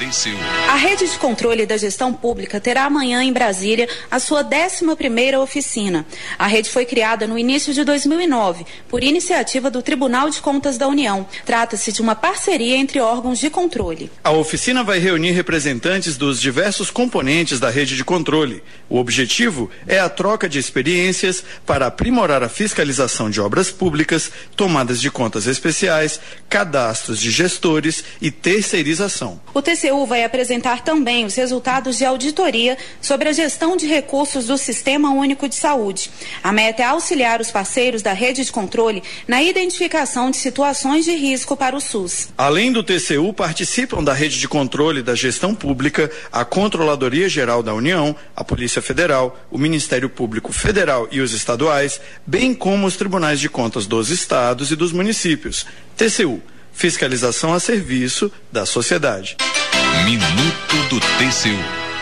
TCU. A rede de controle da gestão pública terá amanhã em Brasília a sua 11ª oficina. A rede foi criada no início de 2009 por iniciativa do Tribunal de Contas da União. Trata-se de uma parceria entre órgãos de controle. A oficina vai reunir representantes dos diversos componentes da rede de controle. O objetivo é a troca de experiências para aprimorar a fiscalização de obras públicas, tomadas de contas especiais, cadastros de gestores e terceirização. O TCU vai apresentar também os resultados de auditoria sobre a gestão de recursos do Sistema Único de Saúde. A meta é auxiliar os parceiros da rede de controle na identificação de situações de risco para o SUS. Além do TCU, participam da rede de controle da gestão pública a Controladoria Geral da União, a Polícia Federal, o Ministério Público Federal e os estaduais, bem como os tribunais de contas dos estados e dos municípios. TCU, fiscalização a serviço da sociedade. Minuto do TCU.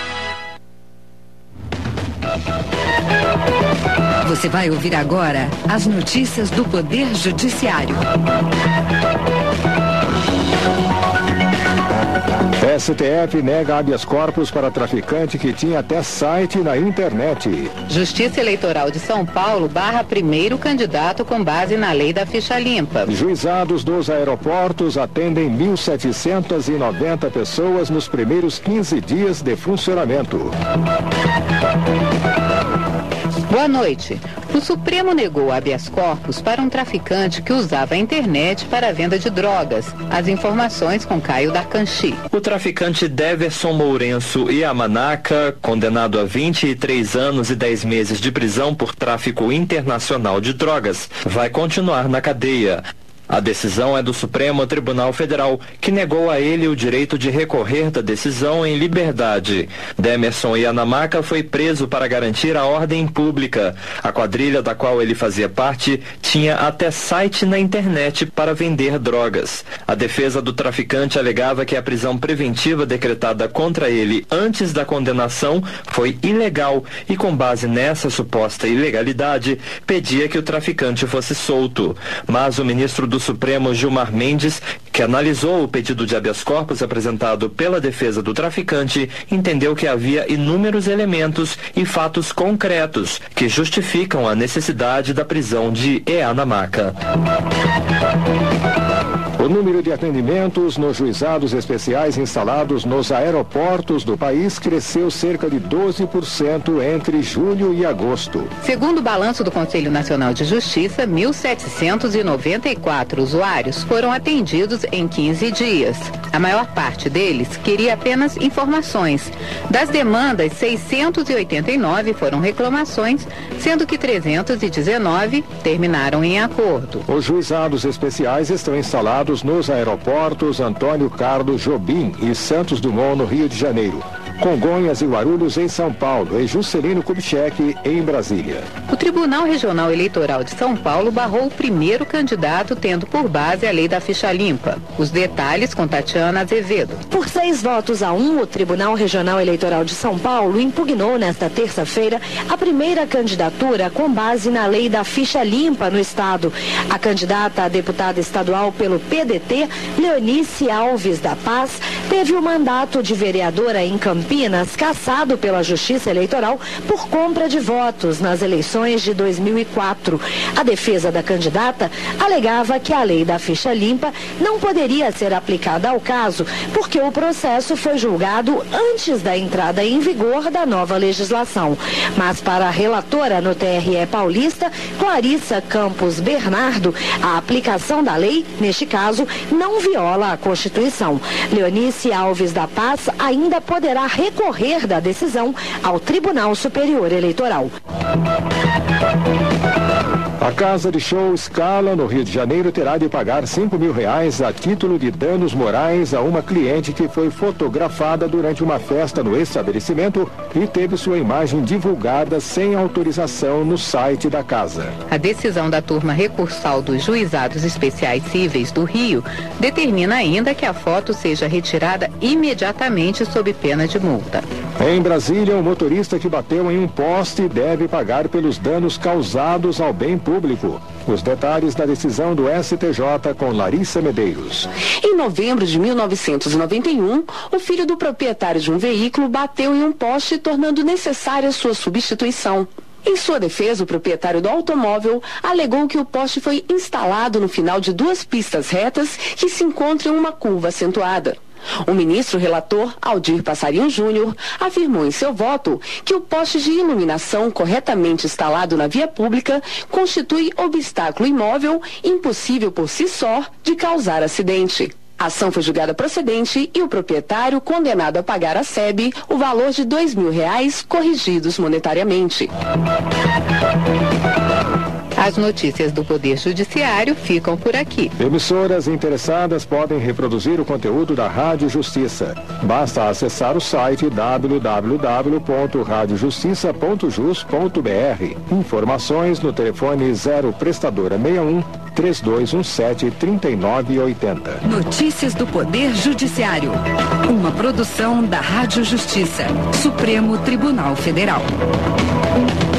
Você vai ouvir agora as notícias do Poder Judiciário. STF nega habeas corpus para traficante que tinha até site na internet. Justiça Eleitoral de São Paulo barra primeiro candidato com base na lei da ficha limpa. Juizados dos aeroportos atendem 1.790 pessoas nos primeiros 15 dias de funcionamento. Boa noite. O Supremo negou habeas corpus para um traficante que usava a internet para a venda de drogas. As informações com Caio Darcanchi. O traficante Deverson Mourenço Yamanaka, condenado a 23 anos e 10 meses de prisão por tráfico internacional de drogas, vai continuar na cadeia. A decisão é do Supremo Tribunal Federal, que negou a ele o direito de recorrer da decisão em liberdade. Demerson Yamanaka foi preso para garantir a ordem pública. A quadrilha da qual ele fazia parte tinha até site na internet para vender drogas. A defesa do traficante alegava que a prisão preventiva decretada contra ele antes da condenação foi ilegal e, com base nessa suposta ilegalidade, pedia que o traficante fosse solto. Mas o ministro do Supremo, Gilmar Mendes, que analisou o pedido de habeas corpus apresentado pela defesa do traficante, entendeu que havia inúmeros elementos e fatos concretos que justificam a necessidade da prisão de Yamanaka. O número de atendimentos nos juizados especiais instalados nos aeroportos do país cresceu cerca de 12% entre julho e agosto. Segundo o balanço do Conselho Nacional de Justiça, 1.794 usuários foram atendidos em 15 dias. A maior parte deles queria apenas informações. Das demandas, 689 foram reclamações, sendo que 319 terminaram em acordo. Os juizados especiais estão instalados nos aeroportos Antônio Carlos Jobim e Santos Dumont, no Rio de Janeiro, Congonhas e Guarulhos, em São Paulo, e Juscelino Kubitschek, em Brasília. O Tribunal Regional Eleitoral de São Paulo barrou o primeiro candidato tendo por base a lei da ficha limpa. Os detalhes com Tatiana Azevedo. Por 6-1, o Tribunal Regional Eleitoral de São Paulo impugnou nesta terça-feira a primeira candidatura com base na lei da ficha limpa no estado. A candidata a deputada estadual pelo PDT, Leonice Alves da Paz, teve o mandato de vereadora em Campinas cassado pela Justiça Eleitoral por compra de votos nas eleições de 2004. A defesa da candidata alegava que a lei da ficha limpa não poderia ser aplicada ao caso porque o processo foi julgado antes da entrada em vigor da nova legislação. Mas para a relatora no TRE paulista, Clarissa Campos Bernardo, a aplicação da lei, neste caso, não viola a Constituição. Leonice Alves da Paz ainda poderá recorrer da decisão ao Tribunal Superior Eleitoral. A casa de show Scala, no Rio de Janeiro, terá de pagar R$5.000 a título de danos morais a uma cliente que foi fotografada durante uma festa no estabelecimento e teve sua imagem divulgada sem autorização no site da casa. A decisão da turma recursal dos Juizados Especiais Cíveis do Rio determina ainda que a foto seja retirada imediatamente sob pena de multa. Em Brasília, o motorista que bateu em um poste deve pagar pelos danos causados ao bem público. Os detalhes da decisão do STJ com Larissa Medeiros. Em novembro de 1991, o filho do proprietário de um veículo bateu em um poste, tornando necessária sua substituição. Em sua defesa, o proprietário do automóvel alegou que o poste foi instalado no final de 2 pistas retas que se encontram em uma curva acentuada. O ministro relator, Aldir Passarinho Júnior, afirmou em seu voto que o poste de iluminação corretamente instalado na via pública constitui obstáculo imóvel impossível por si só de causar acidente. A ação foi julgada procedente e o proprietário condenado a pagar à SEB o valor de R$2.000 corrigidos monetariamente. As notícias do Poder Judiciário ficam por aqui. Emissoras interessadas podem reproduzir o conteúdo da Rádio Justiça. Basta acessar o site www.radiojustiça.jus.br. Informações no telefone 0 prestadora 61 3217 3980. Notícias do Poder Judiciário. Uma produção da Rádio Justiça. Supremo Tribunal Federal.